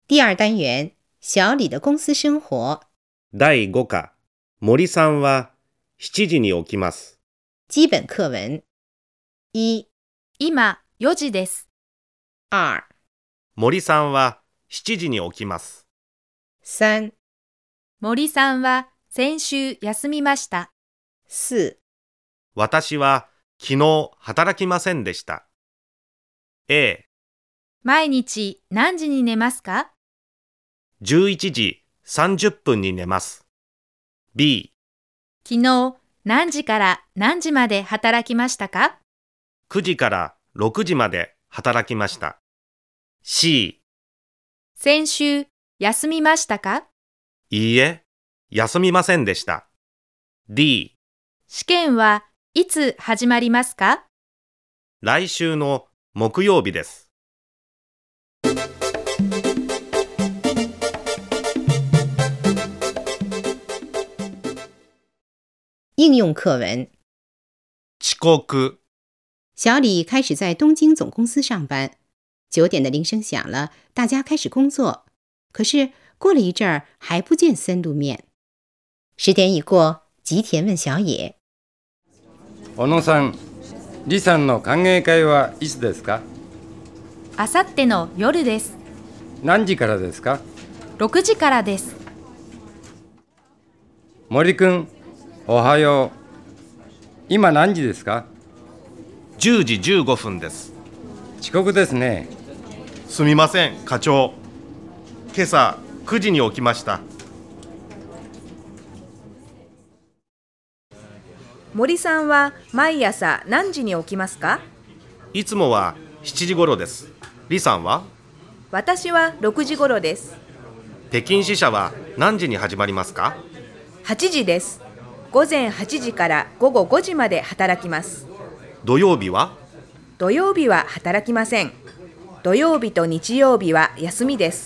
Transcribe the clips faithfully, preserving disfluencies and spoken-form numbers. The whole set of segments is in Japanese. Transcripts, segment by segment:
第二单元，小李的公司生活。 だいご課、森さんはしちじに起きます。 基本課文。一、 今よじです。 二、 森さんはしちじに起きます。 三、 森さんは先週休みました。 四、 私は昨日働きませんでした。A、 毎日何時に寝ますか？ じゅういちじさんじゅっぷんに寝ます。B、 昨日何時から何時まで働きましたか？ くじからろくじまで働きました。C、 先週休みましたか？ いいえ、休みませんでした。D、 試験はいつ始まりますか？ 来週の木曜日です。 应用课文。 遅刻。 小李开始在东京总公司上班，九点的铃声响了，大家开始工作。可是过了一阵儿，还不见森露面。十点已过，吉田问小野：“ 小野さん、李さんの歓迎会はいつですか？ あさっての夜です。 何時からですか？ ろくじからです。 森くん、おはよう。今何時ですか？ じゅうじじゅうごふんです。 遅刻ですね。 すみません、課長。今朝くじに起きました。 森さんは毎朝何時に起きますか？ いつもはしちじ頃です。李さんは？ 私はろくじ頃です。 北京支社は何時に始まりますか？ はちじです。午前はちじから午後ごじまで働きます。 土曜日は？ 土曜日は働きません。土曜日と日曜日は休みです。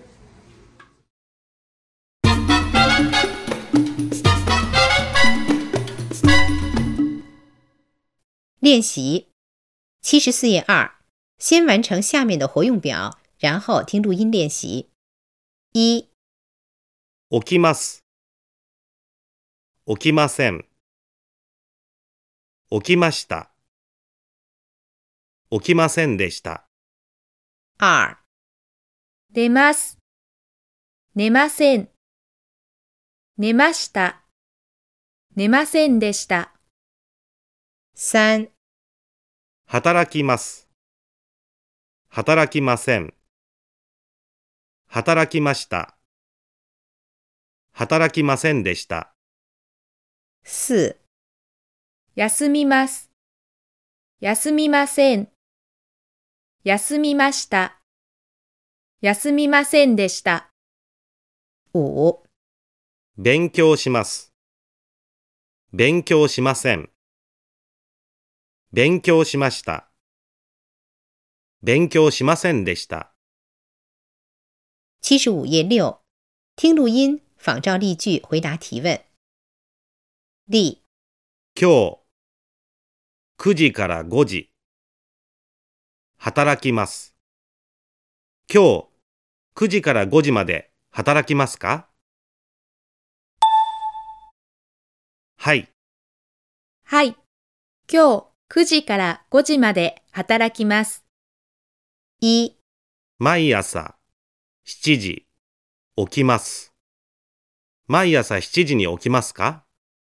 练习七十四页二，先完成下面的活用表，然后听录音练习。一、 起きます。起きません。起きました。起きませんでした。 二、 寝ます。寝ません。寝ました。寝ませんでした。 三、 働きます。働きません。働きました。働きませんでした。 四、 休みます。休みません。休みました。休みませんでした。 五、 勉強します。勉強しません。勉強しました。勉強しませんでした。 七十五页六，听录音，仿照例句回答提问。例： 今日くじからごじ働きます。今日くじからごじまで働きますか？はい。 はい。今日くじからごじまで働きます。 一、 毎朝しちじ起きます。毎朝しちじに起きますか？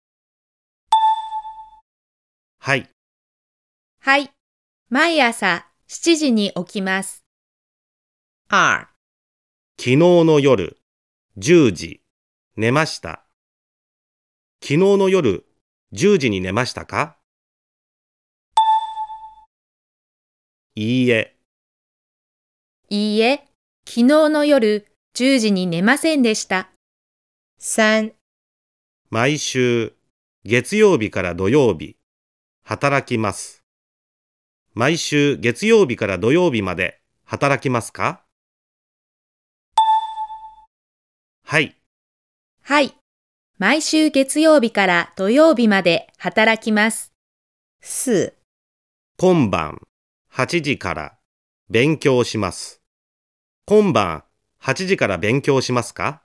はい。 はい。毎朝しちじに起きます。 二、 昨日の夜じゅうじ寝ました。昨日の夜じゅうじに寝ましたか？いいえ。 いいえ、昨日の夜じゅうじに寝ませんでした。 三、 毎週月曜日から土曜日働きます。毎週月曜日から土曜日まで働きますか？はい。 はい。毎週月曜日から土曜日まで働きます。 四、 今晩はちじから勉強します。今晩はちじから勉強しますか？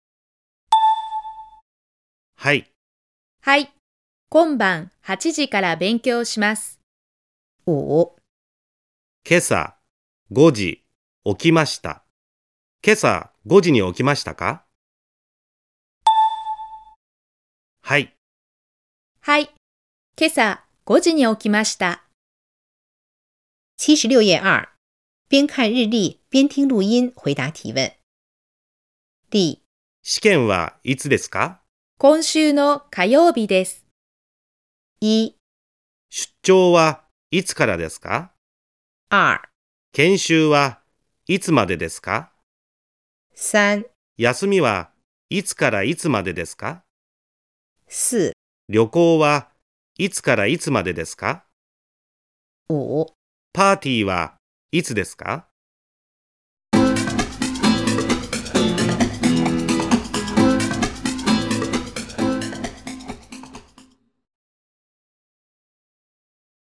はい。 はい。今晩はちじから勉強します。 五、 今朝ごじ起きました。今朝ごじに起きましたか？はい。 はい。今朝ごじに起きました。 七十六页二，边看日历边听录音回答提问。第試験はいつですか？ 今週の火曜日です。 一、 出張はいつからですか？ 二、 研修はいつまでですか？ 三、 休みはいつからいつまでですか？ 四、 旅行はいつからいつまでですか？ 五。 パーティーはいつですか？